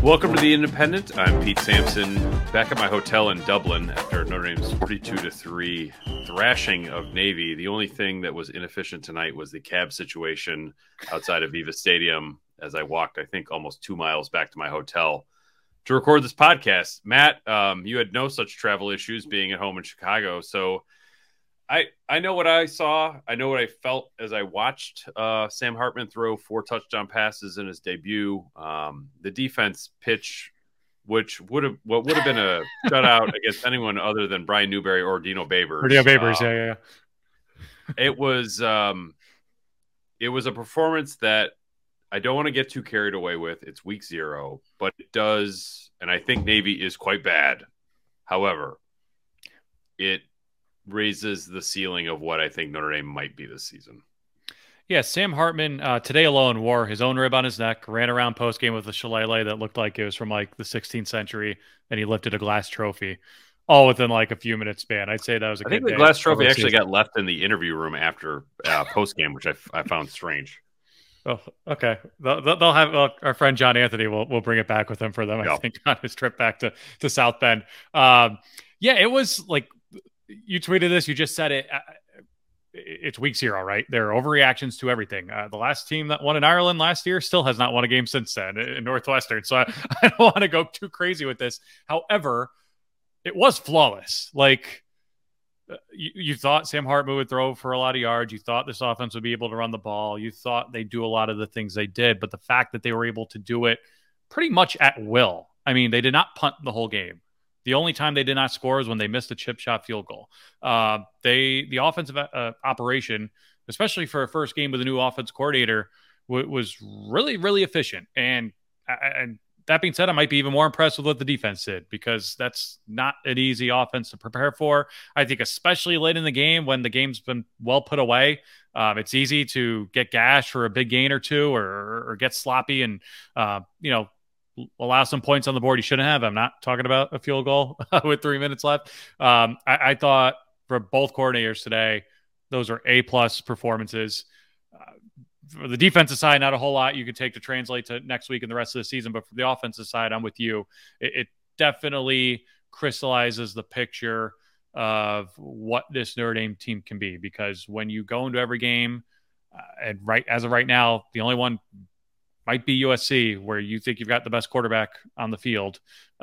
Welcome to The Independent. I'm Pete Sampson, back at my hotel in Dublin after Notre Dame's 42-3 thrashing of Navy. The only thing that was inefficient tonight was the cab situation outside of Viva Stadium as I walked, I think, almost 2 miles back to my hotel to record this podcast. Matt, you had no such travel issues being at home in Chicago, so I know what I saw. I know what I felt as I watched Sam Hartman throw 4 touchdown passes in his debut. The defense pitch, what would have been a shutout against anyone other than Brian Newberry or Dino Babers. Yeah. It was a performance that I don't want to get too carried away with. It's week 0, but it does, and I think Navy is quite bad. However, it raises the ceiling of what I think Notre Dame might be this season. Yeah, Sam Hartman today alone wore his own rib on his neck, ran around post-game with a shillelagh that looked like it was from like the 16th century, and he lifted a glass trophy all within like a few minutes span. I'd say that was a good day. I think the glass trophy actually got left in the interview room after post-game, which I found strange. Oh, okay. They'll have our friend John Anthony will bring it back with him for them, I think, on his trip back to South Bend. Yeah, it was like, you tweeted this, you just said it. It's week 0, right? There are overreactions to everything. The last team that won in Ireland last year still has not won a game since then in Northwestern. So I don't want to go too crazy with this. However, it was flawless. Like, you thought Sam Hartman would throw for a lot of yards. You thought this offense would be able to run the ball. You thought they'd do a lot of the things they did. But the fact that they were able to do it pretty much at will. I mean, they did not punt the whole game. The only time they did not score is when they missed a chip shot field goal. The offensive operation, especially for a first game with a new offense coordinator, was really, really efficient. And that being said, I might be even more impressed with what the defense did, because that's not an easy offense to prepare for. I think especially late in the game when the game's been well put away, it's easy to get gashed for a big gain or two or get sloppy and, allow some points on the board you shouldn't have. I'm not talking about a field goal with 3 minutes left. I thought for both coordinators today, those are A-plus performances. For the defensive side, not a whole lot you could take to translate to next week and the rest of the season. But for the offensive side, I'm with you. It definitely crystallizes the picture of what this Notre Dame team can be. Because when you go into every game, and as of right now, the only one might be USC, where you think you've got the best quarterback on the field.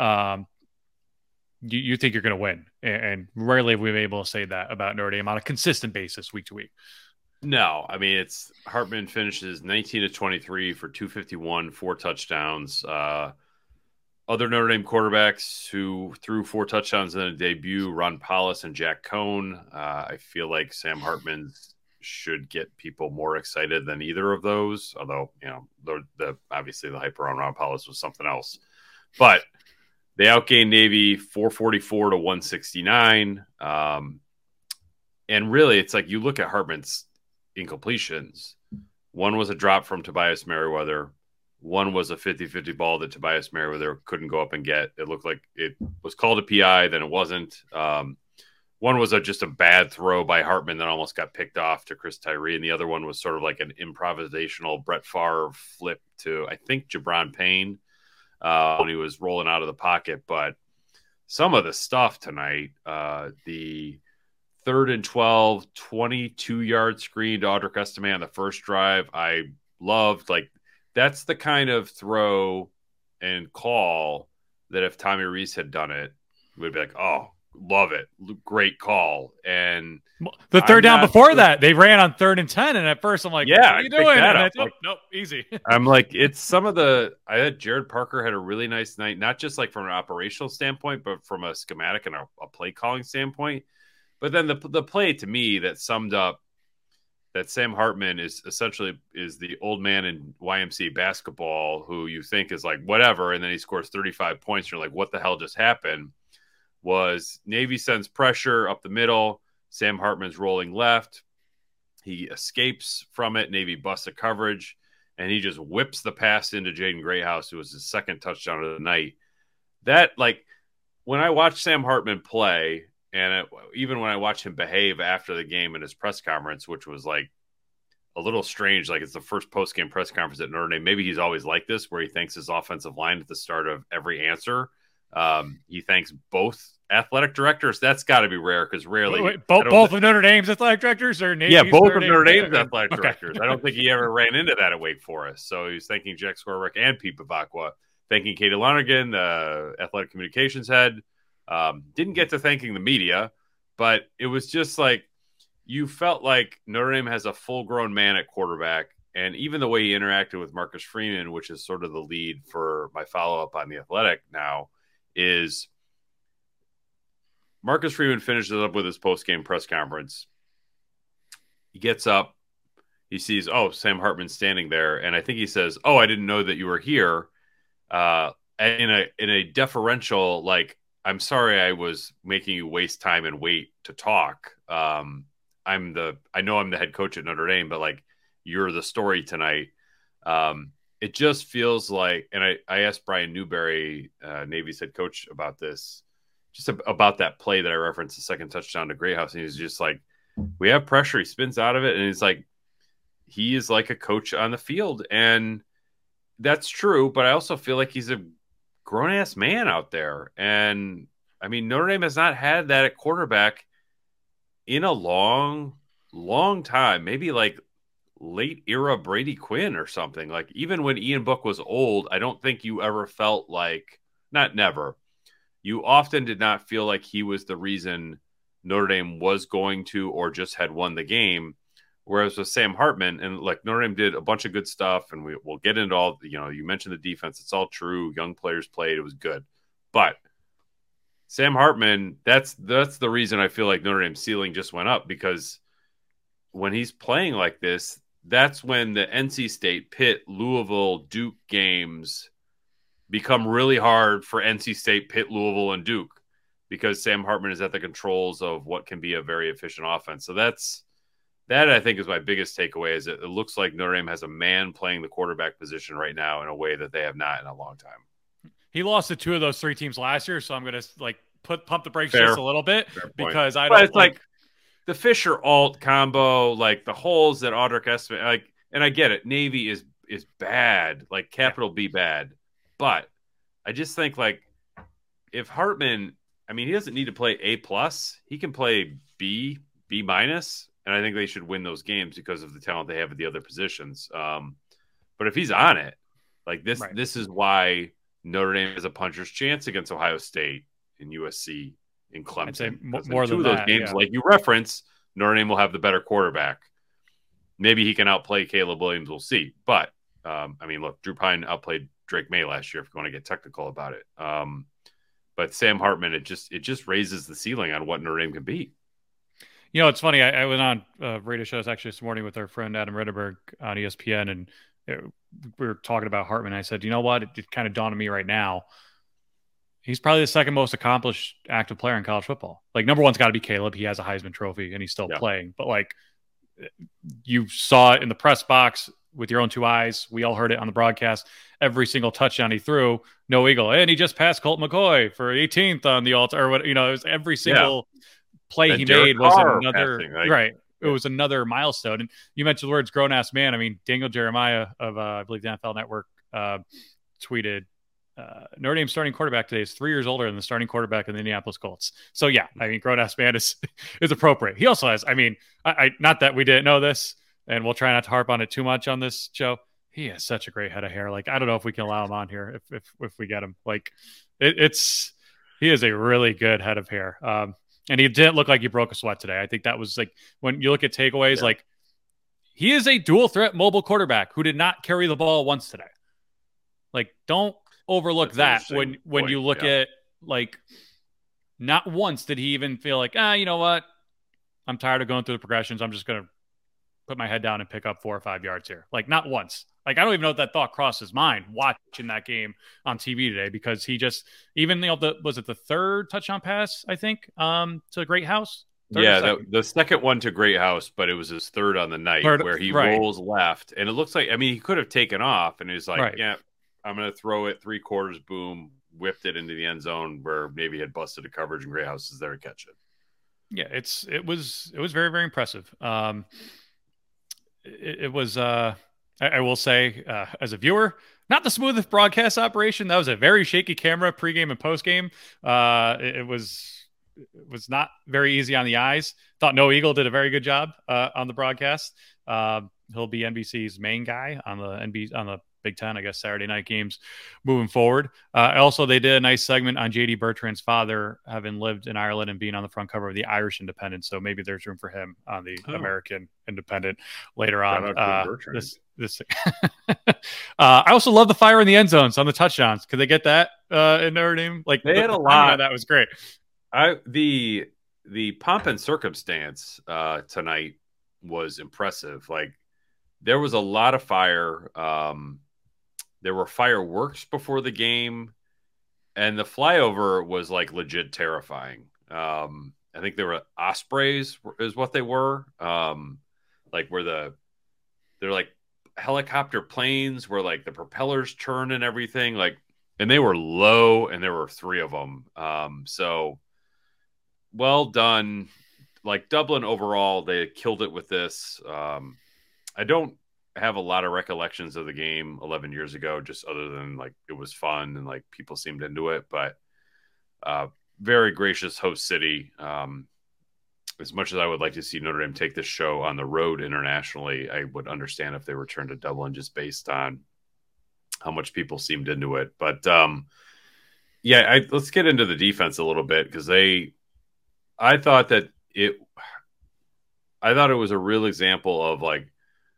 You think you're going to win. And rarely have we been able to say that about Notre Dame on a consistent basis week to week. No, I mean, it's Hartman finishes 19-23 for 251, 4 touchdowns. Other Notre Dame quarterbacks who threw 4 touchdowns in a debut, Ron Powlus and Jack Cohn. I feel like Sam Hartman's should get people more excited than either of those. Although, obviously the hype around Ron Powlus was something else. But they outgained Navy 444 to 169. And really, it's like you look at Hartman's incompletions. One was a drop from Tobias Merriweather. One was a 50-50 ball that Tobias Merriweather couldn't go up and get. It looked like it was called a PI, then it wasn't. One was just a bad throw by Hartman that almost got picked off to Chris Tyree, and the other one was sort of like an improvisational Brett Favre flip to, I think, Jabron Payne when he was rolling out of the pocket. But some of the stuff tonight, the 3rd and 12, 22-yard screen to Audric Estime on the first drive, I loved. Like, that's the kind of throw and call that if Tommy Rees had done it, we'd be like, oh, love it. Great call. And the third down before that, they ran on 3rd and 10. And at first I'm like, yeah, what are you doing? And nope, easy. I'm like, it's some of I had Jared Parker had a really nice night, not just like from an operational standpoint, but from a schematic and a play calling standpoint. But then the play to me that summed up that Sam Hartman is essentially the old man in YMCA basketball who you think is like whatever, and then he scores 35 points. You're like, what the hell just happened? Was Navy sends pressure up the middle. Sam Hartman's rolling left. He escapes from it. Navy busts a coverage, and he just whips the pass into Jaden Greathouse, who was his second touchdown of the night. That, like, when I watch Sam Hartman play, and even when I watch him behave after the game in his press conference, which was like a little strange. Like it's the first post game press conference at Notre Dame. Maybe he's always like this, where he thanks his offensive line at the start of every answer. He thanks both athletic directors. That's got to be rare because rarely both of Notre Dame's athletic directors or Navy's both of Notre Dame's athletic directors. I don't think he ever ran into that at Wake Forest. So he was thanking Jack Swarbrick and Pete Bavacqua, thanking Katie Lonergan, the athletic communications head. Didn't get to thanking the media, but it was just like you felt like Notre Dame has a full-grown man at quarterback, and even the way he interacted with Marcus Freeman, which is sort of the lead for my follow-up on the Athletic now, is Marcus Freeman finishes up with his post-game press conference. He gets up. He sees, Sam Hartman standing there, and I think he says, I didn't know that you were here, in a deferential, like, I'm sorry I was making you waste time and wait to talk. I know I'm the head coach at Notre Dame, but like you're the story tonight. It just feels like, and I asked Brian Newberry, Navy's head coach, about this, just about that play that I referenced, the second touchdown to Greathouse, and he's just like, we have pressure. He spins out of it, and he's like, he is like a coach on the field, and that's true. But I also feel like he's a grown-ass man out there. And, I mean, Notre Dame has not had that at quarterback in a long, long time. Maybe like late era Brady Quinn or something. Like, even when Ian Book was old, I don't think you ever felt like, not never, you often did not feel like he was the reason Notre Dame was going to or just had won the game. Whereas with Sam Hartman, and like Notre Dame did a bunch of good stuff, and we'll get into all, you mentioned the defense. It's all true. Young players played. It was good. But Sam Hartman, that's the reason I feel like Notre Dame's ceiling just went up, because when he's playing like this, that's when the NC State, Pitt, Louisville, Duke games become really hard for NC State, Pitt, Louisville, and Duke, because Sam Hartman is at the controls of what can be a very efficient offense. So that I think is my biggest takeaway, is it looks like Notre Dame has a man playing the quarterback position right now in a way that they have not in a long time. He lost to two of those three teams last year, so I'm going to like pump the brakes just a little bit, because I don't like the Fisher Alt combo, like the holes that Audric Estime, like, and I get it. Navy is bad, like capital B bad, but I just think like if Hartman, I mean, he doesn't need to play A+, he can play B minus. And I think they should win those games because of the talent they have at the other positions. But if he's on it, like this, right, this is why Notre Dame has a puncher's chance against Ohio State and USC and Clemson. I'd say more than those games, like you reference, Notre Dame will have the better quarterback. Maybe he can outplay Caleb Williams. We'll see. But I mean, look, Drew Pine outplayed Drake May last year, if you want to get technical about it. But Sam Hartman, it just raises the ceiling on what Notre Dame can be. It's funny. I went on radio shows actually this morning with our friend Adam Ritterberg on ESPN, and we were talking about Hartman. I said, you know what? It kind of dawned on me right now. He's probably the second most accomplished active player in college football. Like, number one's got to be Caleb. He has a Heisman Trophy, and he's still playing. But, like, you saw it in the press box with your own two eyes. We all heard it on the broadcast. Every single touchdown he threw, no eagle. And he just passed Colt McCoy for 18th on the altar. Or what, it was every single play he made was another passing, right. It was another milestone. And you mentioned the words grown ass man. I mean, Daniel Jeremiah of I believe the NFL Network tweeted Notre Dame's starting quarterback today is 3 years older than the starting quarterback in the Indianapolis Colts. So yeah, I mean, grown ass man is appropriate. He also has, I mean, I not that we didn't know this, and we'll try not to harp on it too much on this show. He has such a great head of hair. Like, I don't know if we can allow him on here if we get him. Like, he is a really good head of hair. And he didn't look like he broke a sweat today. I think that was like, when you look at takeaways, like, he is a dual threat mobile quarterback who did not carry the ball once today. Like, don't overlook that when you look at, like, not once did he even feel like, you know what? I'm tired of going through the progressions. I'm just going to put my head down and pick up 4 or 5 yards here. Like, not once. Like, I don't even know if that thought crossed his mind watching that game on TV today, because he just, even, was it the third touchdown pass, I think, to Greathouse? The second one to Greathouse, but it was his third on the night, where he rolls left. And it looks like, I mean, he could have taken off, and he was like, I'm going to throw it 3/4, boom, whipped it into the end zone where maybe he had busted a coverage, and Greathouse is there to catch it. Yeah, it was very, very impressive. it was. I will say, as a viewer, not the smoothest broadcast operation. That was a very shaky camera pregame and postgame. It was not very easy on the eyes. Thought Noah Eagle did a very good job on the broadcast. He'll be NBC's main guy on the Big Ten, I guess, Saturday night games moving forward. Also, they did a nice segment on J.D. Bertrand's father having lived in Ireland and being on the front cover of the Irish Independent. So maybe there's room for him on the American Independent later on. I also love the fire in the end zones on the touchdowns. Could they get that in Notre Dame? Like they had a lot. That was great. The pomp and circumstance tonight was impressive. Like there was a lot of fire. There were fireworks before the game, and the flyover was like legit terrifying. I think there were ospreys is what they were. Like where they're like helicopter planes where like the propellers turn and everything, like, and they were low, and there were 3 of them. So well done. Like Dublin overall, they killed it with this. I don't have a lot of recollections of the game 11 years ago, just other than like it was fun and like people seemed into it. But very gracious host city. As much as I would like to see Notre Dame take this show on the road internationally, I would understand if they returned to Dublin just based on how much people seemed into it. But let's get into the defense a little bit because I thought it was a real example of like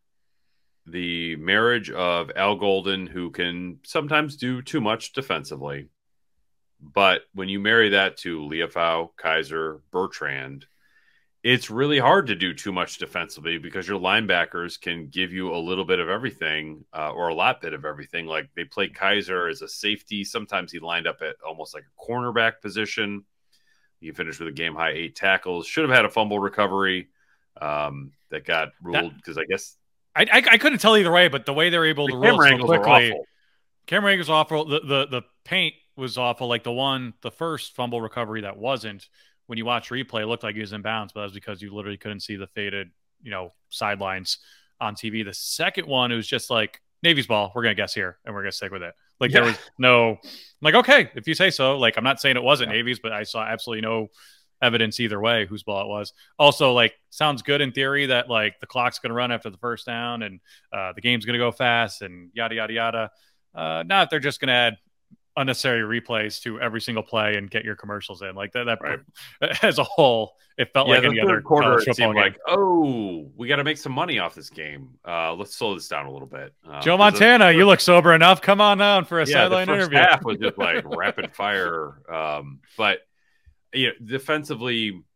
the marriage of Al Golden, who can sometimes do too much defensively. But when you marry that to Leofau, Kaiser, Bertrand, it's really hard to do too much defensively because your linebackers can give you a little bit of everything or a lot bit of everything. Like they play Kaiser as a safety. Sometimes he lined up at almost like a cornerback position. He finished with a game high 8 tackles. Should have had a fumble recovery that got ruled because I guess I couldn't tell either way, but the way they're able to rule so quickly, camera angles awful. The paint was awful. Like the first fumble recovery that wasn't. When you watch replay, it looked like he was in bounds, but that was because you literally couldn't see the faded, sidelines on TV. The second one, it was just like Navy's ball. We're gonna guess here, and we're gonna stick with it. Like there was no, like okay, if you say so. Like I'm not saying it wasn't Navy's, but I saw absolutely no evidence either way whose ball it was. Also, like sounds good in theory that like the clock's gonna run after the first down and the game's gonna go fast and yada yada yada. Not if they're just gonna add unnecessary replays to every single play and get your commercials in like that. Right. As a whole, it felt like any other quarter. It seemed like, we got to make some money off this game. Let's slow this down a little bit. Joe Montana, you look sober enough. Come on down for a sideline interview. The first half was just like rapid fire. But defensively,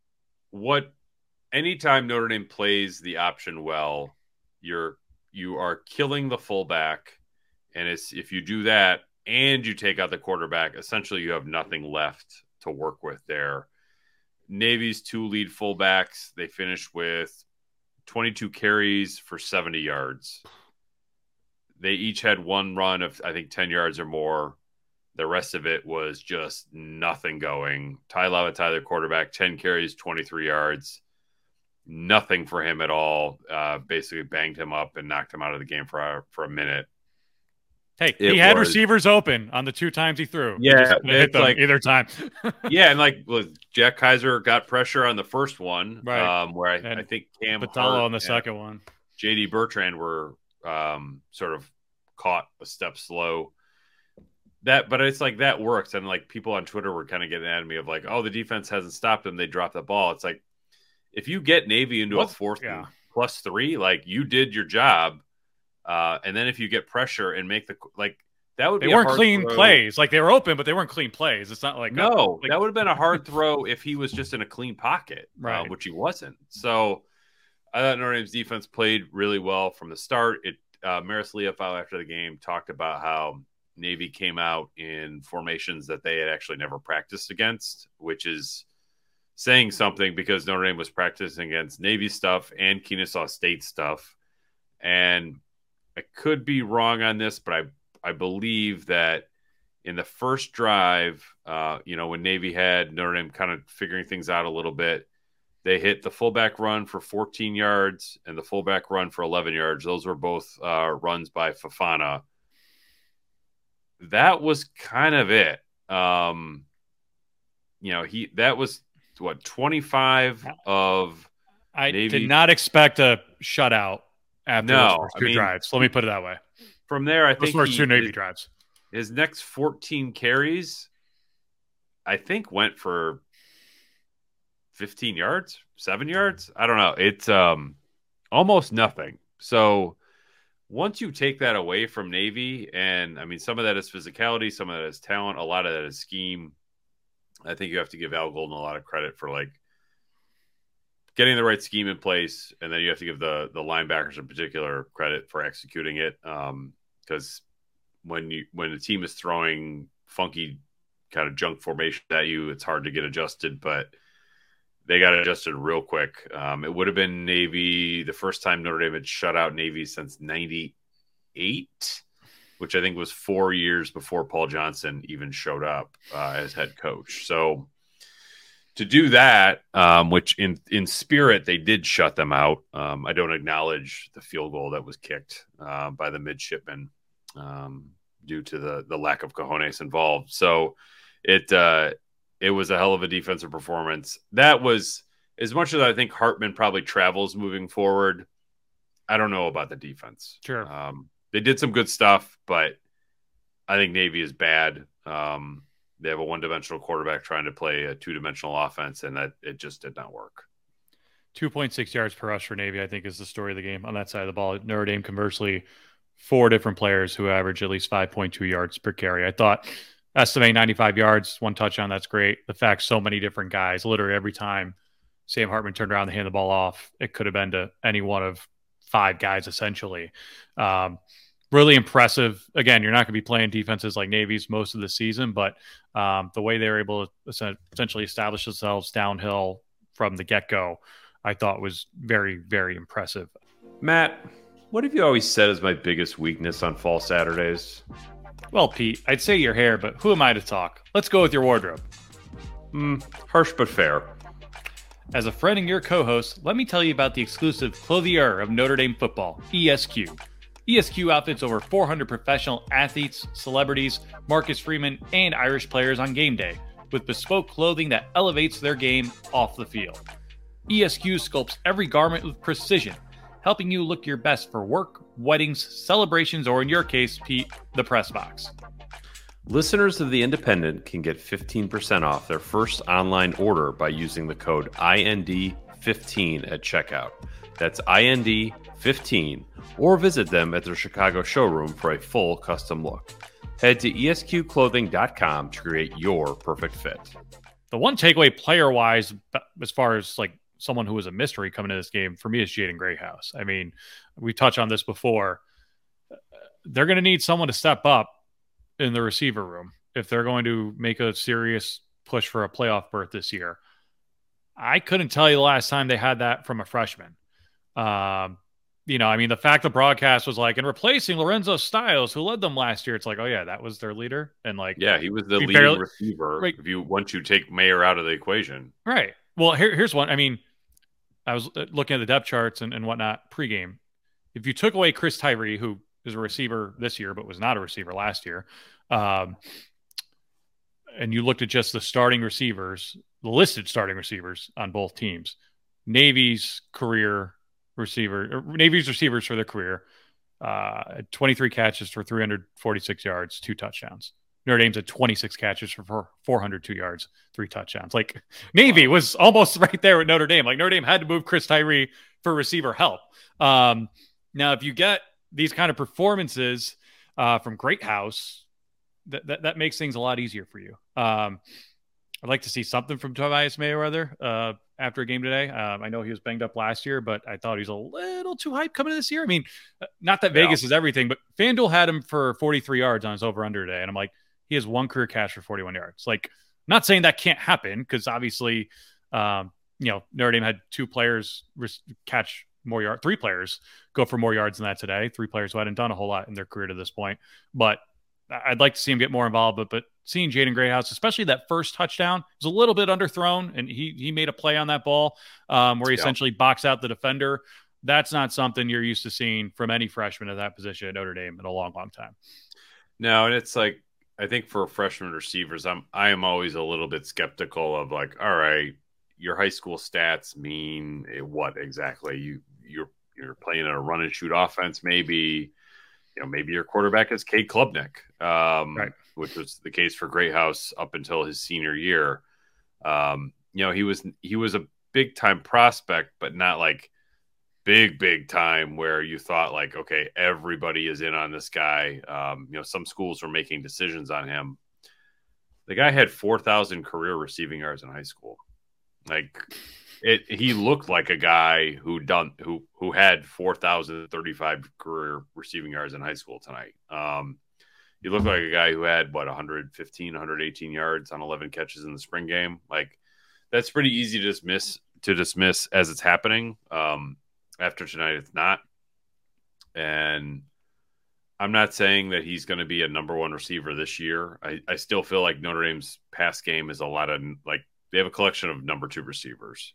anytime Notre Dame plays the option well, you are killing the fullback, and if you do that. And you take out the quarterback, essentially you have nothing left to work with there. Navy's 2 lead fullbacks, they finished with 22 carries for 70 yards. They each had one run of, I think, 10 yards or more. The rest of it was just nothing going. Ty Lavatai, their quarterback, 10 carries, 23 yards. Nothing for him at all. Basically banged him up and knocked him out of the game for a minute. Hey, he had receivers open on the 2 times he threw. Yeah, he hit them like either time. Yeah, and Jack Kaiser got pressure on the first one, right? Where I think Cam Patella on the second one. J.D. Bertrand were sort of caught a step slow. But it's like that works, and like people on Twitter were kind of getting at me of like, oh, the defense hasn't stopped them; they dropped the ball. It's like if you get Navy into a 4th and +3, like you did your job. And then if you get pressure and make that would be they weren't clean plays. Like they were open, but they weren't clean plays. It's not like that would have been a hard throw if he was just in a clean pocket, right? Which he wasn't. So I thought Notre Dame's defense played really well from the start. Maris Leofau after the game talked about how Navy came out in formations that they had actually never practiced against, which is saying something because Notre Dame was practicing against Navy stuff and Kennesaw State stuff, and I could be wrong on this, but I believe that in the first drive, when Navy had Notre Dame kind of figuring things out a little bit, They hit the fullback run for 14 yards and the fullback run for 11 yards. Those were both runs by Fofana. That was kind of it. That was what, 25 of I Navy. Did not expect a shutout after those first two drives. Let me put it that way. From there, I think those first two Navy drives. His next 14 carries, I think, went for 15 yards, 7 yards. I don't know. It's almost nothing. So once you take that away from Navy, and I mean, some of that is physicality, some of that is talent, a lot of that is scheme. I think you have to give Al Golden a lot of credit for like getting the right scheme in place, and then you have to give the linebackers in particular credit for executing it. Because when the team is throwing funky kind of junk formation at you, it's hard to get adjusted, but they got adjusted real quick. It would have been Navy the first time Notre Dame had shut out Navy since '98, which I think was 4 years before Paul Johnson even showed up as head coach. So to do that, which in spirit they did shut them out. I don't acknowledge the field goal that was kicked by the midshipman due to the lack of cojones involved. So it was a hell of a defensive performance. That was, as much as I think Hartman probably travels moving forward, I don't know about the defense. Sure. They did some good stuff, but I think Navy is bad. They have a one-dimensional quarterback trying to play a two-dimensional offense, and that it just did not work. 2.6 yards per rush for Navy, I think, is the story of the game on that side of the ball. Notre Dame, conversely, 4 different players who average at least 5.2 yards per carry. I thought estimate 95 yards, 1 touchdown, that's great. The fact so many different guys, literally every time Sam Hartman turned around and handed the ball off, it could have been to any one of 5 guys, essentially. Really impressive. Again, you're not going to be playing defenses like Navy's most of the season, but the way they were able to essentially establish themselves downhill from the get-go, I thought was very, very impressive. Matt, what have you always said is my biggest weakness on fall Saturdays? Well, Pete, I'd say your hair, but who am I to talk? Let's go with your wardrobe. Harsh but fair. As a friend and your co-host, let me tell you about the exclusive clothier of Notre Dame football, ESQ. ESQ outfits over 400 professional athletes, celebrities, Marcus Freeman, and Irish players on game day with bespoke clothing that elevates their game off the field. ESQ sculpts every garment with precision, helping you look your best for work, weddings, celebrations, or in your case, Pete, the press box. Listeners of The Independent can get 15% off their first online order by using the code IND15 at checkout. That's IND15, or visit them at their Chicago showroom for a full custom look. Head to esqclothing.com to create your perfect fit. The one takeaway player-wise, as far as like someone who was a mystery coming into this game, for me is Jaden Greathouse. I mean, we touched on this before. They're going to need someone to step up in the receiver room if they're going to make a serious push for a playoff berth this year. I couldn't tell you the last time they had that from a freshman. The fact the broadcast was like, and replacing Lorenzo Styles, who led them last year, it's like, oh yeah, that was their leader. And like, yeah, he was the leading receiver. Right. Once you take Mayer out of the equation. Right. Well, here's one. I mean, I was looking at the depth charts and whatnot pregame. If you took away Chris Tyree, who is a receiver this year, but was not a receiver last year, and you looked at just the starting receivers, the listed starting receivers on both teams, Navy's receivers for their career, 23 catches for 346 yards, 2 touchdowns. Notre Dame's at 26 catches for 402 yards, 3 touchdowns. Like, Navy was almost right there with Notre Dame. Like, Notre Dame had to move Chris Tyree for receiver help. Now, if you get these kind of performances from Greathouse, that makes things a lot easier for you. I'd like to see something from Tobias Mayweather after a game today. I know he was banged up last year, but I thought he was a little too hyped coming in this year. I mean, not that Vegas is everything, but FanDuel had him for 43 yards on his over-under today, and I'm like, he has 1 career catch for 41 yards. Like, I'm not saying that can't happen because obviously, Notre Dame had 2 players catch more yards, 3 players go for more yards than that today. 3 players who hadn't done a whole lot in their career to this point. But I'd like to see him get more involved, but seeing Jaden Greathouse, especially that first touchdown, was a little bit underthrown, and he made a play on that ball where he essentially boxed out the defender. That's not something you're used to seeing from any freshman at that position at Notre Dame in a long, long time. No, and it's like, I think for freshman receivers, I am always a little bit skeptical of like, all right, your high school stats mean what exactly? You're playing a run and shoot offense, maybe. Maybe your quarterback is Cade Klubnik, right, which was the case for Greathouse up until his senior year. He was a big time prospect, but not like big time where you thought like, okay, everybody is in on this guy. Some schools were making decisions on him. The guy had 4,000 career receiving yards in high school. Like he looked like a guy who had 4,035 career receiving yards in high school tonight. He looked like a guy who had 115, 118 yards on 11 catches in the spring game. Like that's pretty easy to dismiss as it's happening. After tonight, it's not. And I'm not saying that he's going to be a number one receiver this year. I still feel like Notre Dame's pass game is a lot of like they have a collection of number two receivers.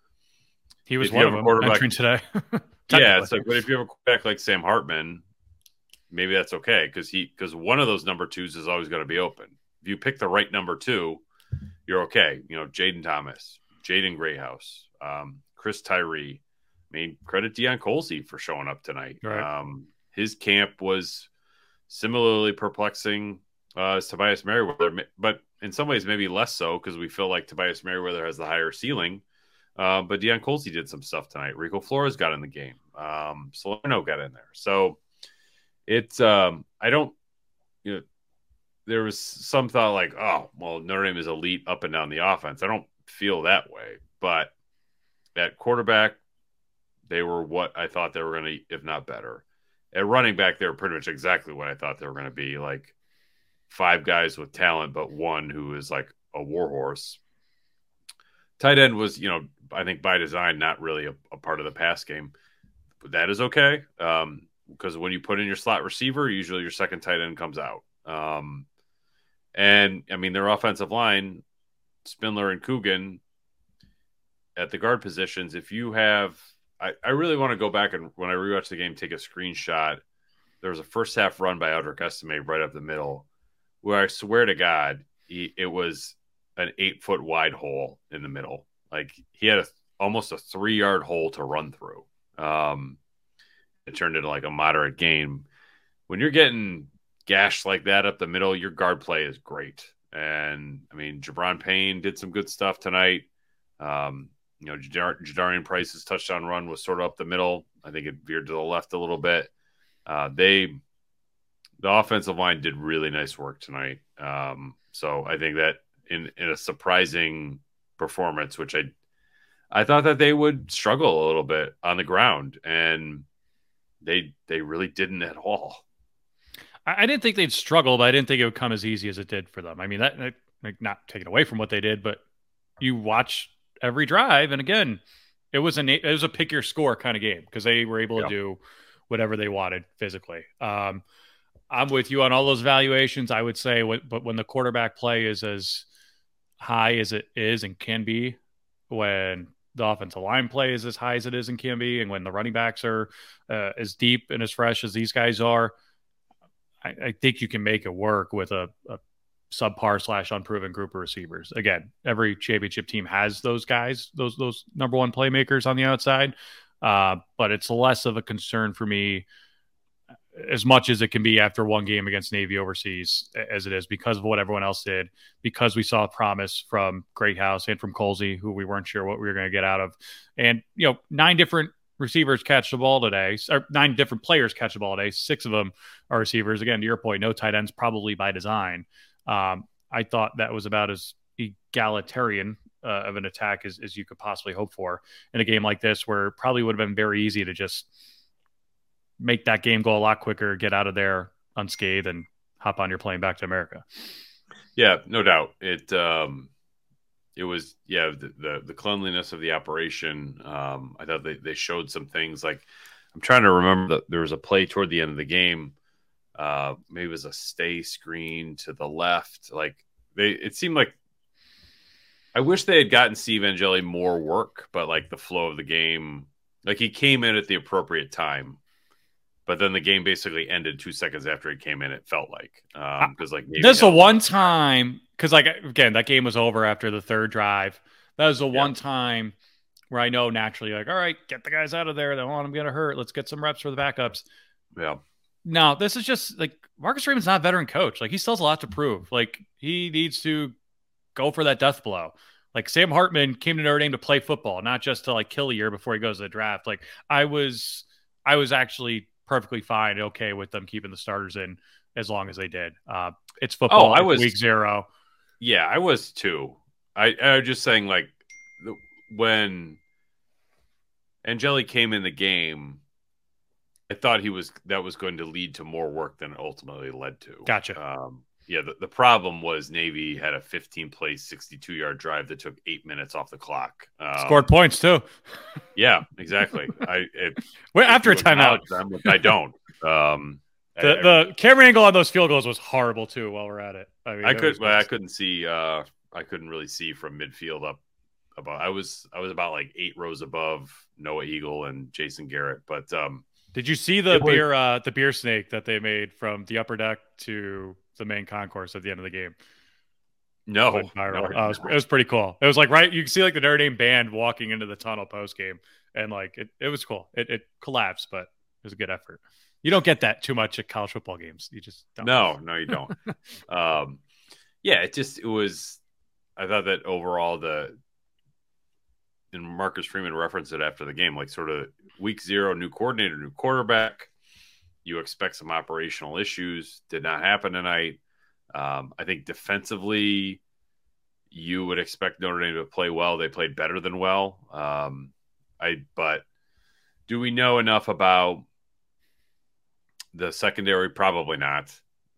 He was one of them entering today. Yeah, it's like, but if you have a quarterback like Sam Hartman, maybe that's okay because one of those number twos is always going to be open. If you pick the right number two, you're okay. Jaden Thomas, Jaden Greathouse, Chris Tyree. I mean, credit Deion Colzie for showing up tonight. Right. His camp was similarly perplexing as Tobias Merriweather, but in some ways maybe less so because we feel like Tobias Merriweather has the higher ceiling. But Deion Colzie did some stuff tonight. Rico Flores got in the game. Salerno got in there. So it's I don't there was some thought like, oh, well, Notre Dame is elite up and down the offense. I don't feel that way. But at quarterback, they were what I thought they were going to, if not better. At running back, they were pretty much exactly what I thought they were going to be. Like 5 guys with talent, but one who is like a warhorse. Tight end was, I think by design, not really a part of the pass game. But that is okay. Because when you put in your slot receiver, usually your second tight end comes out. And I mean, their offensive line, Spindler and Coogan at the guard positions, if you have, I really want to go back and when I rewatch the game, take a screenshot. There was a first half run by Eldrick Estime right up the middle where I swear to God, it was an 8-foot wide hole in the middle. Like he had almost a 3-yard hole to run through. It turned into like a moderate gain. When you're getting gashed like that up the middle, your guard play is great. And I mean, Jabron Payne did some good stuff tonight. Jadarian Price's touchdown run was sort of up the middle. I think it veered to the left a little bit. The offensive line did really nice work tonight. So I think that in a surprising performance, which I thought that they would struggle a little bit on the ground, and they really didn't at all. I didn't think they'd struggle, but I didn't think it would come as easy as it did for them. I mean, that not taking away from what they did, but you watch every drive, and again, it was a pick your score kind of game because they were able to do whatever they wanted physically. I'm with you on all those valuations. I would say, but when the quarterback play is as high as it is and can be, when the offensive line play is as high as it is and can be, and when the running backs are as deep and as fresh as these guys are, I think you can make it work with a subpar / unproven group of receivers. Again, every championship team has those guys, those number one playmakers on the outside. But it's less of a concern for me as much as it can be after one game against Navy overseas as it is because of what everyone else did, because we saw promise from Greathouse and from Colzie, who we weren't sure what we were going to get out of. And, 9 different receivers catch the ball today, or 9 different players catch the ball today. 6 of them are receivers. Again, to your point, no tight ends, probably by design. I thought that was about as egalitarian of an attack as you could possibly hope for in a game like this, where it probably would have been very easy to just make that game go a lot quicker, get out of there unscathed, and hop on your plane back to America. Yeah, no doubt. It was the cleanliness of the operation. I thought they showed some things. Like I'm trying to remember that there was a play toward the end of the game Maybe it was a stay screen to the left. Like it seemed like I wish they had gotten Steve Angeli more work, but like the flow of the game, like he came in at the appropriate time, but then the game basically ended 2 seconds after he came in. It felt like because like there's the one time because like again that game was over after the third drive. That was the one time where I know naturally like all right, get the guys out of there. They don't want them to get hurt. Let's get some reps for the backups. Yeah. No, this is just like Marcus Freeman's not a veteran coach. Like he still has a lot to prove. Like he needs to go for that death blow. Like Sam Hartman came to Notre Dame to play football, not just to like kill a year before he goes to the draft. Like I was actually perfectly fine, okay with them keeping the starters in as long as they did. It's football. I was week 0. Yeah, I was too. I was just saying like when Angeli came in the game, I thought that was going to lead to more work than it ultimately led to. Gotcha. Yeah, the problem was Navy had a 15-play, 62-yard drive that took 8 minutes off the clock. Scored points too. Yeah, exactly. After a timeout. I don't. The camera angle on those field goals was horrible too. While we're at it, I mean, I couldn't see. I couldn't really see from midfield up. I was about like 8 rows above Noah Eagle and Jason Garrett, but. Did you see the beer snake that they made from the upper deck to the main concourse at the end of the game? No, it was pretty cool. It was like you can see like the Notre Dame band walking into the tunnel post game, and like it was cool. It collapsed, but it was a good effort. You don't get that too much at college football games. You just don't. No, you don't. Yeah, it was. I thought that overall and Marcus Freeman referenced it after the game, like sort of week 0, new coordinator, new quarterback. You expect some operational issues. Did not happen tonight. I think defensively, you would expect Notre Dame to play well. They played better than well. But do we know enough about the secondary? Probably not.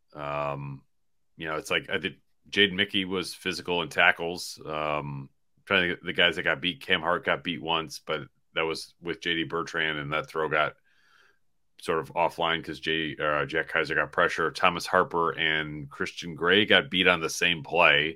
It's like I think Jaden Mickey was physical in tackles. Trying to get the guys that got beat. Cam Hart got beat once, but that was with JD Bertrand, and that throw got sort of offline because Jack Kaiser got pressure. Thomas Harper and Christian Gray got beat on the same play.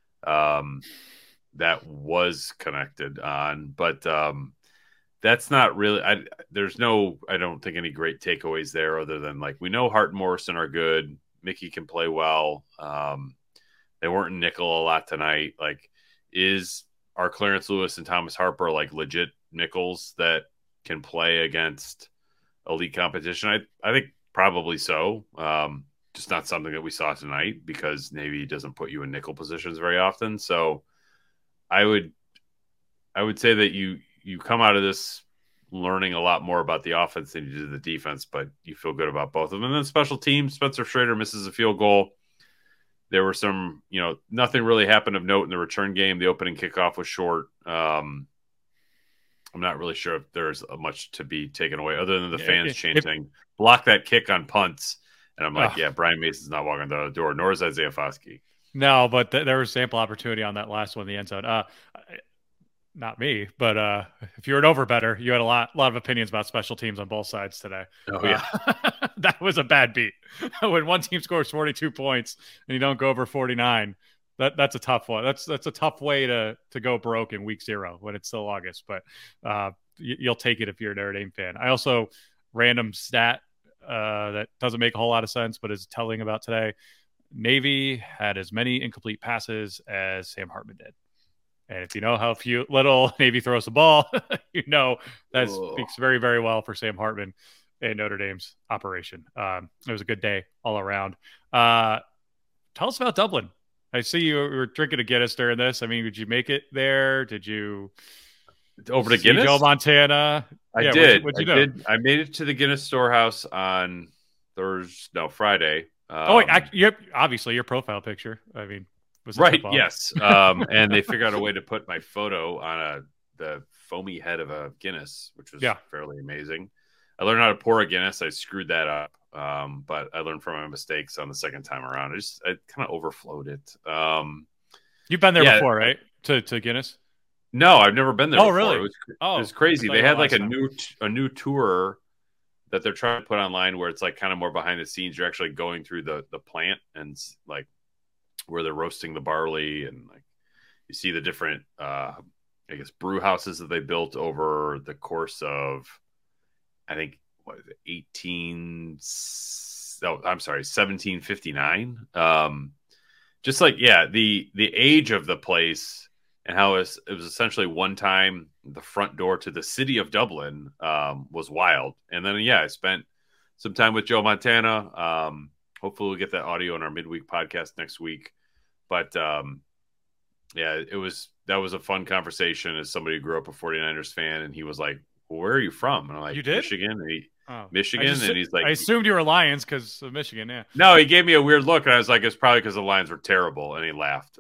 That was connected on, but that's not really. I don't think any great takeaways there, other than like we know Hart and Morrison are good. Mickey can play well. They weren't in nickel a lot tonight. Like, are Clarence Lewis and Thomas Harper like legit nickels that can play against elite competition? I think probably so. Just not something that we saw tonight because Navy doesn't put you in nickel positions very often. So I would say that you come out of this learning a lot more about the offense than you did the defense, but you feel good about both of them. And then special teams, Spencer Schrader misses a field goal. There were some, nothing really happened of note in the return game. The opening kickoff was short. I'm not really sure if there's much to be taken away other than the fans chanting, block that kick on punts. And I'm like, Brian Mason's not walking the door, nor is Isaiah Foskey. No, but there was ample opportunity on that last one, the end zone. Not me, but if you're an overbetter, you had a lot of opinions about special teams on both sides today. Oh, yeah. That was a bad beat. When one team scores 42 points and you don't go over 49, that's a tough one. That's a tough way to go broke in week 0 when it's still August, but you'll take it if you're a Notre Dame fan. I also, random stat that doesn't make a whole lot of sense, but is telling about today. Navy had as many incomplete passes as Sam Hartman did. And if you know how little Navy throws the ball, that speaks very, very well for Sam Hartman and Notre Dame's operation. It was a good day all around. Tell us about Dublin. I see you were drinking a Guinness during this. I mean, did you make it there? Did you over to Guinness? Joe Montana? I did. What'd you do? I made it to the Guinness Storehouse on Friday. Obviously your profile picture. I mean, was it right? Yes. And they figured out a way to put my photo on the foamy head of a Guinness, which was fairly amazing. I learned how to pour a Guinness. I screwed that up. But I learned from my mistakes on the second time around. I kind of overflowed it. You've been there before, right? To Guinness? No, I've never been there before. Really? It was crazy. They had like a new tour that they're trying to put online where it's like kind of more behind the scenes. You're actually going through the plant and like where they're roasting the barley, and like you see the different I guess brew houses that they built over the course of, I think, what is it, 1759. Just like, yeah, the age of the place and how it was essentially one time the front door to the city of Dublin was wild. And then, yeah, I spent some time with Joe Montana. Hopefully we'll get that audio in our midweek podcast next week. But yeah, that was a fun conversation as somebody who grew up a 49ers fan. And he was like, well, where are you from? And I'm like, you did? Michigan. And Michigan. And he's like, I assumed you were Lions because of Michigan. Yeah. No, he gave me a weird look. And I was like, it's probably because the Lions were terrible. And he laughed.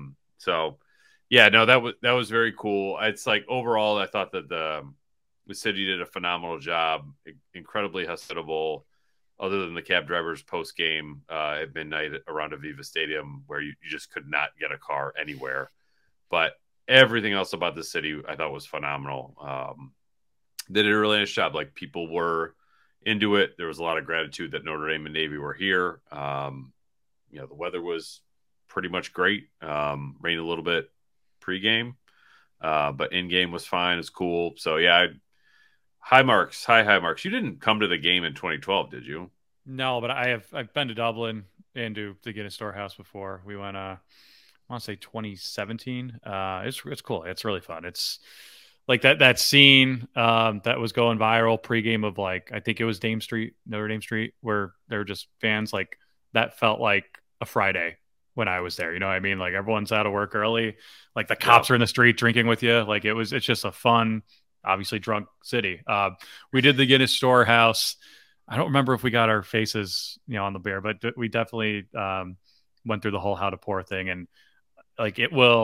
So yeah, no, that was very cool. It's like overall, I thought that the city did a phenomenal job, incredibly hospitable, other than the cab drivers post game at midnight around Aviva Stadium, where you just could not get a car anywhere. But everything else about the city I thought was phenomenal. They did a really nice job. Like, people were into it. There was a lot of gratitude that Notre Dame and Navy were here. You know, the weather was pretty much great. Rained a little bit pregame, but in game was fine. It's cool. So yeah, high marks. You didn't come to the game in 2012, did you? No, but I've been to Dublin and to the Guinness Storehouse before. We went I want to say 2017. It's cool. It's really fun. It's like that scene that was going viral pregame of, like, I think it was Notre Dame Street, where there were just fans. Like, that felt like a Friday when I was there. You know what I mean? Like, everyone's out of work early. Like, the cops are in the street drinking with you. Like, it's just a fun, obviously drunk city. We did the Guinness Storehouse. I don't remember if we got our faces, on the beer, but we definitely went through the whole how to pour thing. And like,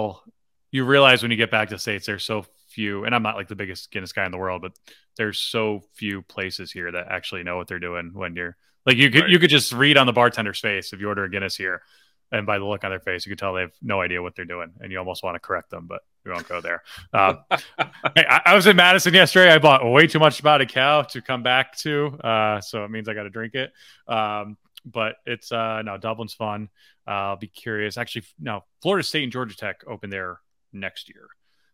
you realize when you get back to the States, there's so few, and I'm not like the biggest Guinness guy in the world, but there's so few places here that actually know what they're doing. When you're like, you could just read on the bartender's face if you order a Guinness here, and by the look on their face, you can tell they have no idea what they're doing, and you almost want to correct them, but we won't go there. I was in Madison yesterday. I bought way too much Spotted Cow to come back to, so it means I got to drink it. But it's no, Dublin's fun. I'll be curious. Actually, no, Florida State and Georgia Tech open there next year.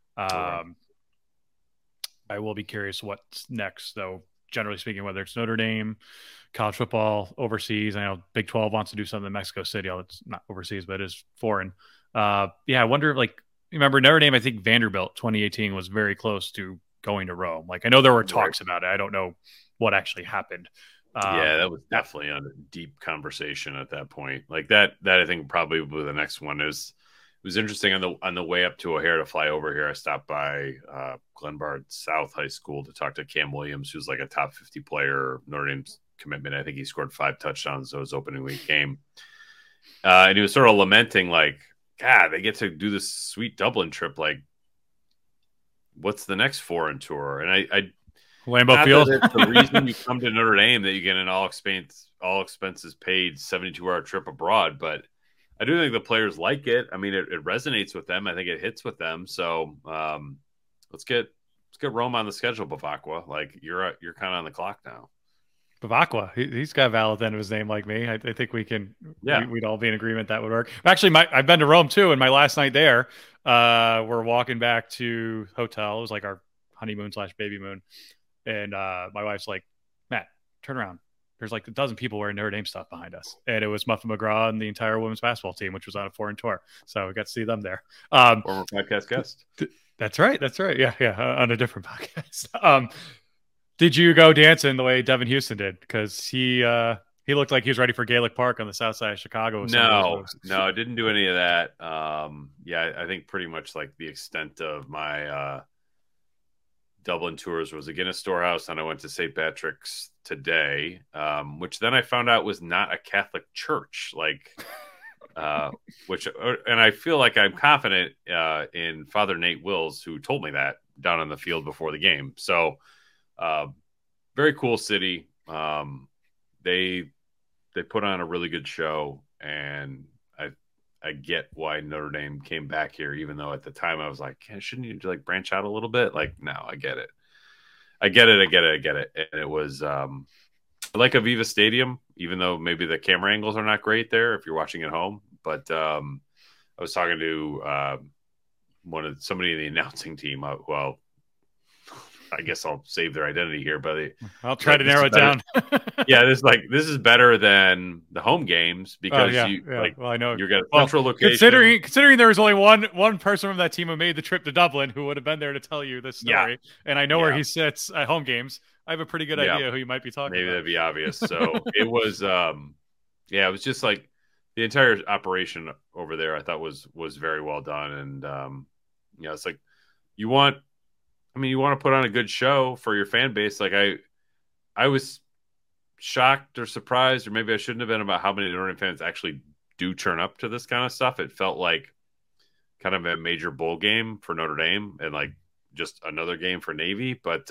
I will be curious what's next, though. Generally speaking, whether it's Notre Dame, college football, overseas. I know Big 12 wants to do something in Mexico City. It's not overseas, but it is foreign. Yeah, I wonder, like, remember Notre Dame, I think Vanderbilt 2018 was very close to going to Rome. Like, I know there were talks about it. I don't know what actually happened. Yeah, that was definitely a deep conversation at that point. Like that I think probably will be the next one. It was interesting on the way up to O'Hare to fly over here. I stopped by Glenbard South High School to talk to Cam Williams, who's like a top 50 player, Notre Dame's commitment. I think he scored 5 touchdowns in his opening week game. And he was sort of lamenting, like, God, they get to do this sweet Dublin trip. Like, what's the next foreign tour? And I Lambeau Field. It's the reason you come to Notre Dame that you get an all expenses paid 72-hour trip abroad, but I do think the players like it. I mean, it resonates with them. I think it hits with them. So let's get Rome on the schedule, Bavacqua. Like, you're kind of on the clock now. Bavacqua, he's got a Val at the end of his name like me. I think we can. Yeah, we'd all be in agreement that would work. Actually, I've been to Rome too, and my last night there, we're walking back to hotel. It was like our honeymoon / baby moon, and my wife's like, Matt, turn around. There's like a dozen people wearing Notre Dame stuff behind us. And it was Muffin McGraw and the entire women's basketball team, which was on a foreign tour. So we got to see them there. Former podcast guest. That's right. Yeah. On a different podcast. Did you go dancing the way Devin Houston did? Because he looked like he was ready for Gaelic Park on the south side of Chicago. No, I didn't do any of that. Yeah, I think pretty much like the extent of my Dublin tours was a Guinness Storehouse, and I went to St. Patrick's today, which then I found out was not a Catholic church. Like, and I feel like I'm confident in Father Nate Wills, who told me that down on the field before the game. So, very cool city. They put on a really good show, and I get why Notre Dame came back here, even though at the time I was like, shouldn't you like branch out a little bit? Like, no, I get it. I get it. And it was I like Aviva Stadium, even though maybe the camera angles are not great there if you're watching at home. But I was talking to somebody in the announcing team. Well, I guess I'll save their identity here, but I'll try to narrow it down. Yeah, this is better than the home games because well, I know you got a central location. Considering there was only one person from that team who made the trip to Dublin who would have been there to tell you this story, and I know where he sits at home games. I have a pretty good idea who you might be talking about. Maybe that'd be obvious. So it was, it was just like the entire operation over there. I thought was very well done, and it's like you want to put on a good show for your fan base. Like I was shocked or surprised, or maybe I shouldn't have been, about how many Notre Dame fans actually do turn up to this kind of stuff. It felt like kind of a major bowl game for Notre Dame and like just another game for Navy, but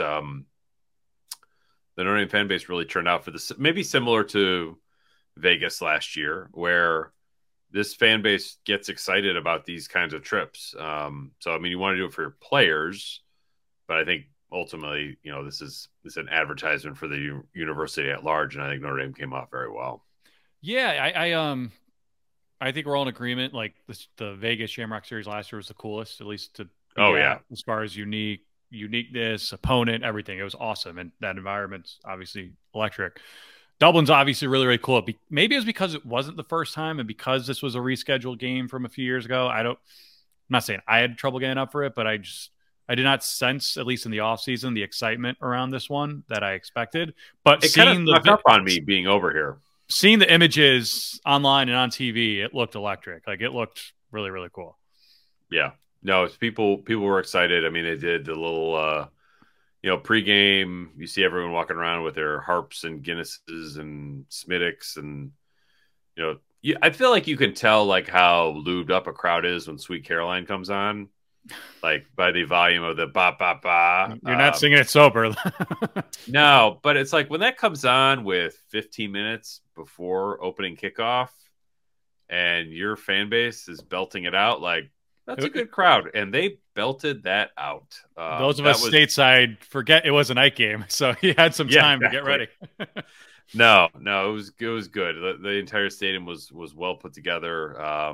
the Notre Dame fan base really turned out for this, maybe similar to Vegas last year, where this fan base gets excited about these kinds of trips. So, I mean, you want to do it for your players, but I think ultimately, this is an advertisement for the university at large, and I think Notre Dame came off very well. Yeah, I think we're all in agreement. Like the Vegas Shamrock Series last year was the coolest, at least as far as uniqueness, opponent, everything. It was awesome, and that environment's obviously electric. Dublin's obviously really, really cool. Maybe it was because it wasn't the first time, and because this was a rescheduled game from a few years ago. I'm not saying I had trouble getting up for it, but I did not sense, at least in the offseason, the excitement around this one that I expected. But it kind of snuck up on me being over here. Seeing the images online and on TV, it looked electric. Like, it looked really, really cool. Yeah. No, it's people were excited. I mean, they did the little pregame. You see everyone walking around with their harps and Guinnesses and Smittix, and I feel like you can tell like how lubed up a crowd is when Sweet Caroline comes on, like by the volume of the ba ba ba. You're not singing it sober. No, but it's like when that comes on with 15 minutes before opening kickoff, and your fan base is belting it out, like, that's a good crowd, and they belted that out. Those of us stateside forget it was a night game, so he had some time to get ready. No, it was good. The entire stadium was well put together.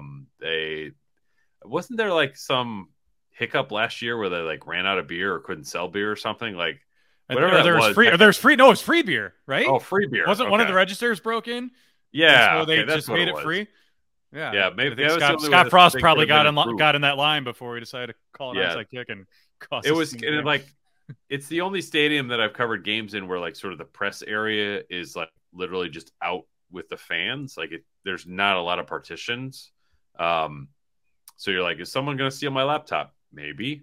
Wasn't there like some hiccup last year where they like ran out of beer or couldn't sell beer or something, like whatever there was free. There's free. No, it was free beer, right? Oh, free beer. Wasn't one of the registers broken? Yeah, so they just made it free. Yeah, maybe Scott Frost probably got in that line before he decided to call an onside kick and cost. It was like it's the only stadium that I've covered games in where like sort of the press area is like literally just out with the fans. Like there's not a lot of partitions. So you're like, is someone going to steal my laptop? Maybe.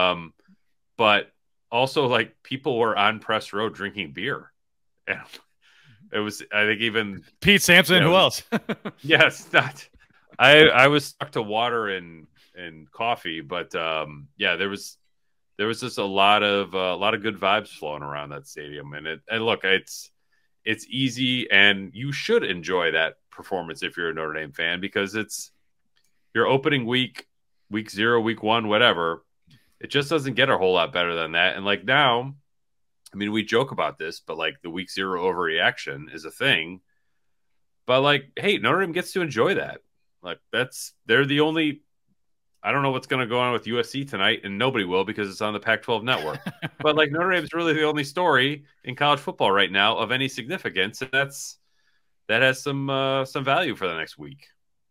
But also like people were on press row drinking beer. And it was, I think, even Pete Sampson. Who else? Yes, not. I was stuck to water and coffee, but there was just a lot of good vibes flowing around that stadium, and look, it's easy, and you should enjoy that performance if you're a Notre Dame fan, because it's your opening week 0, week 1, whatever. It just doesn't get a whole lot better than that, and like now, I mean, we joke about this, but like the week 0 overreaction is a thing, but like, hey, Notre Dame gets to enjoy that. Like they're the only. I don't know what's going to go on with USC tonight, and nobody will because it's on the Pac-12 network. But like Notre Dame is really the only story in college football right now of any significance, and that has some value for the next week.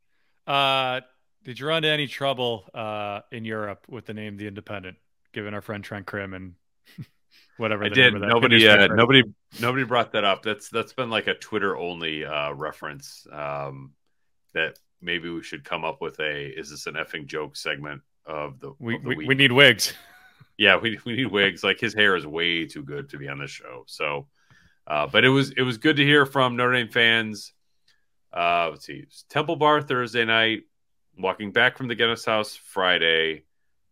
Did you run into any trouble in Europe with the name The Independent, given our friend Trent Krim and whatever? I did. Nobody brought that up. That's been like a Twitter only reference that. Maybe we should come up with is this an effing joke segment of the week. We need wigs. Yeah, we need wigs. Like, his hair is way too good to be on this show. So, but it was good to hear from Notre Dame fans. Let's see, Temple Bar Thursday night, walking back from the Guinness House Friday,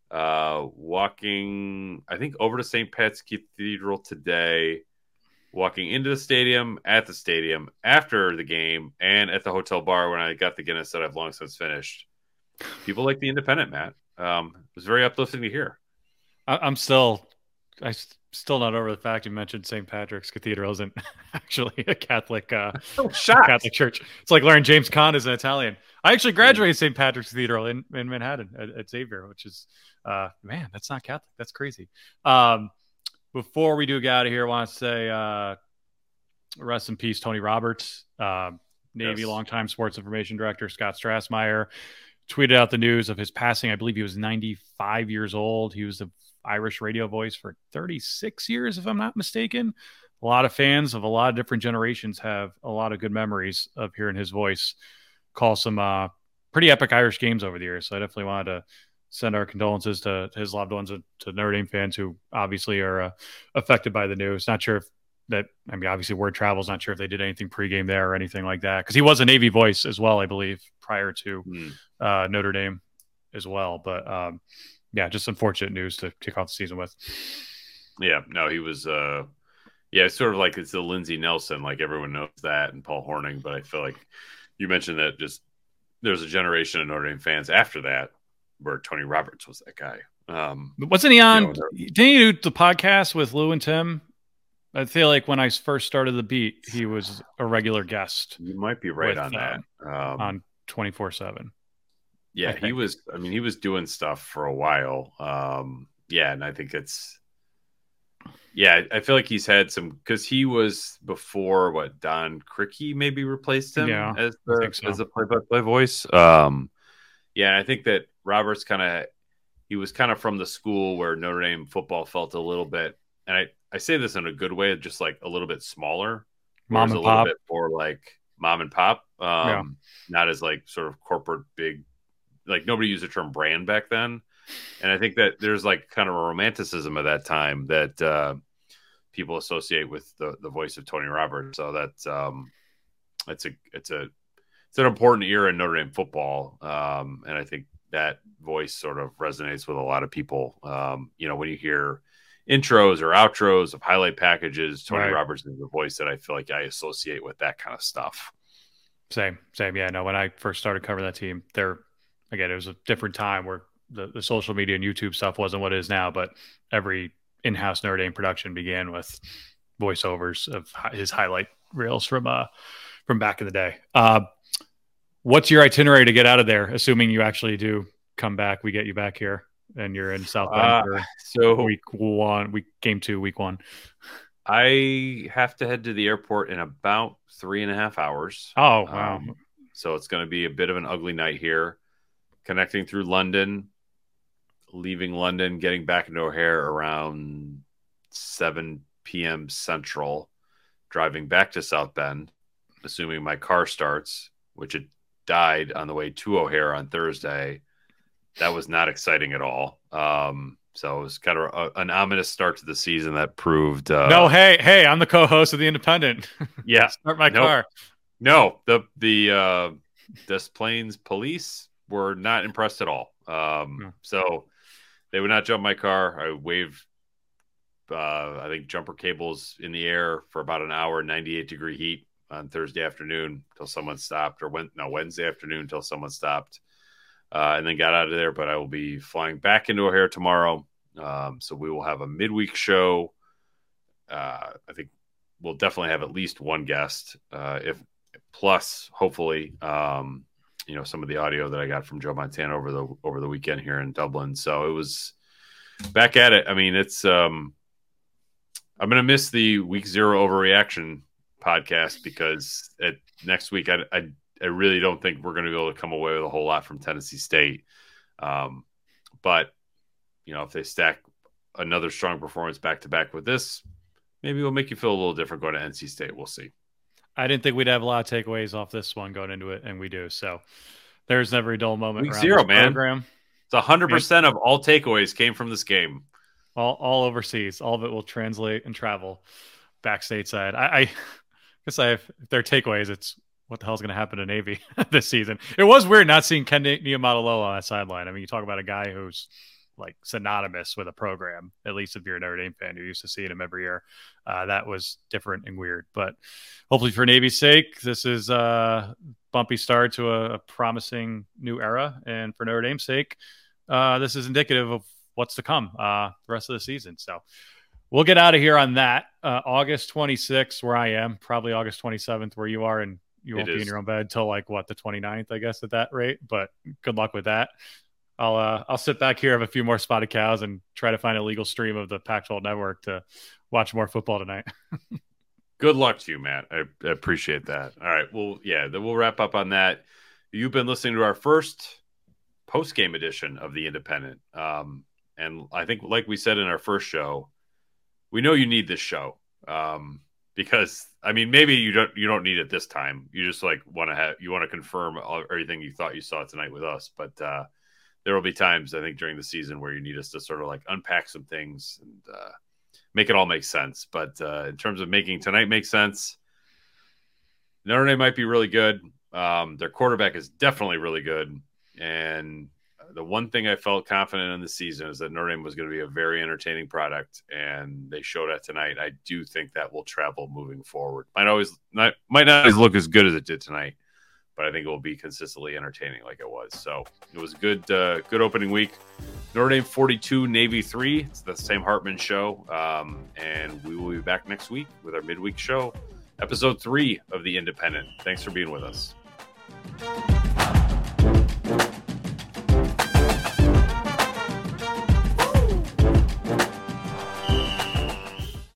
walking, I think, over to St. Pat's Cathedral today, walking into the stadium, at the stadium, after the game, and at the hotel bar when I got the Guinness that I've long since finished. People like The Independent, Matt. It was very uplifting to hear. I still not over the fact you mentioned St. Patrick's Cathedral isn't actually a Catholic Catholic church. It's like learning James Caan is an Italian. I actually graduated St. Patrick's Cathedral in Manhattan at Xavier, which is man, that's not Catholic. That's crazy. Before we do get out of here, I want to say rest in peace, Tony Roberts, Navy longtime sports information director Scott Strassmeyer tweeted out the news of his passing. I believe he was 95 years old. He was the Irish radio voice for 36 years, if I'm not mistaken. A lot of fans of a lot of different generations have a lot of good memories of hearing his voice call some pretty epic Irish games over the years. So I definitely wanted to send our condolences to his loved ones and to Notre Dame fans who obviously are affected by the news. Not sure if that, I mean, obviously word travels, not sure if they did anything pregame there or anything like that. Cause he was a Navy voice as well, I believe, prior to Notre Dame as well. But yeah, just unfortunate news to kick off the season with. Yeah, no, he was, it's sort of like it's the Lindsey Nelson, like everyone knows that, and Paul Hornung. But I feel like you mentioned that just there's a generation of Notre Dame fans after that where Tony Roberts was that guy. Wasn't he on? Didn't he do the podcast with Lou and Tim? I feel like when I first started the beat, he was a regular guest. You might be right on that. On 24/7. Yeah, he was. I mean, he was doing stuff for a while. And I think it's. Yeah, I feel like he's had some because he was before Don Criqui maybe replaced him as the play-by-play voice. I think that Roberts he was kind of from the school where Notre Dame football felt a little bit, and I say this in a good way, just like a little bit smaller, mom and a pop, little bit more like mom and pop, not as like sort of corporate big. Like nobody used the term brand back then. And I think that there's like kind of a romanticism of that time that people associate with the voice of Tony Roberts. So that's it's an important era in Notre Dame football. And I think that voice sort of resonates with a lot of people. When you hear intros or outros of highlight packages, Tony Roberts is the voice that I feel like I associate with that kind of stuff. Same. Yeah, no, when I first started covering that team, again, it was a different time where the social media and YouTube stuff wasn't what it is now, but every in-house Notre Dame production began with voiceovers of his highlight reels from back in the day. What's your itinerary to get out of there? Assuming you actually do come back, we get you back here and you're in South Bend for game 2, week 1. I have to head to the airport in about 3.5 hours. Oh, wow. So it's going to be a bit of an ugly night here. Connecting through London, leaving London, getting back into O'Hare around 7 p.m. Central, driving back to South Bend, assuming my car starts, which it died on the way to O'Hare on Thursday. That was not exciting at all. So it was kind of an ominous start to the season that proved. No, hey, I'm the co-host of The Independent. Yeah, start my car. No, the Des Plaines police were not impressed at all. So they would not jump my car. I waved, I think, jumper cables in the air for about an hour, 98-degree heat on Thursday afternoon until someone stopped, Wednesday afternoon until someone stopped, and then got out of there. But I will be flying back into O'Hare tomorrow. So we will have a midweek show. I think we'll definitely have at least one guest, plus hopefully, some of the audio that I got from Joe Montana over the weekend here in Dublin. So it was back at it. I mean, it's I'm going to miss the week 0 overreaction podcast because next week I really don't think we're going to be able to come away with a whole lot from Tennessee State. But if they stack another strong performance back to back with this, maybe it'll make you feel a little different going to NC State. We'll see. I didn't think we'd have a lot of takeaways off this one going into it, and we do. So there's never a dull moment. Week 0, man. Program. It's 100% of all takeaways came from this game. All overseas. All of it will translate and travel back stateside. I guess if they're takeaways, it's what the hell is going to happen to Navy this season. It was weird not seeing Ken Niumatalolo on that sideline. I mean, you talk about a guy who's like synonymous with a program, at least if you're a Notre Dame fan, you're used to seeing him every year. That was different and weird, but hopefully for Navy's sake, this is a bumpy start to a promising new era. And for Notre Dame's sake, this is indicative of what's to come the rest of the season. So we'll get out of here on that. August 26th, where I am, probably August 27th, where you are, and you won't be in your own bed till like the 29th, I guess, at that rate. But good luck with that. I'll sit back here, have a few more spotted cows, and try to find a legal stream of the Pac-12 network to watch more football tonight. Good luck to you, Matt. I appreciate that. All right. Well, yeah, then we'll wrap up on that. You've been listening to our first post-game edition of The Independent. And I think, like we said in our first show, we know you need this show. Because I mean, maybe you don't need it this time. You just like want to confirm everything you thought you saw tonight with us. But there will be times, I think, during the season where you need us to sort of like unpack some things and make it all make sense. But in terms of making tonight make sense, Notre Dame might be really good. Their quarterback is definitely really good. And the one thing I felt confident in the season is that Notre Dame was going to be a very entertaining product, and they showed that tonight. I do think that will travel moving forward. Might not always look as good as it did tonight, but I think it will be consistently entertaining like it was. So it was a good opening week. Notre Dame 42, Navy 3. It's the Sam Hartman show, and we will be back next week with our midweek show, episode 3 of The Independent. Thanks for being with us.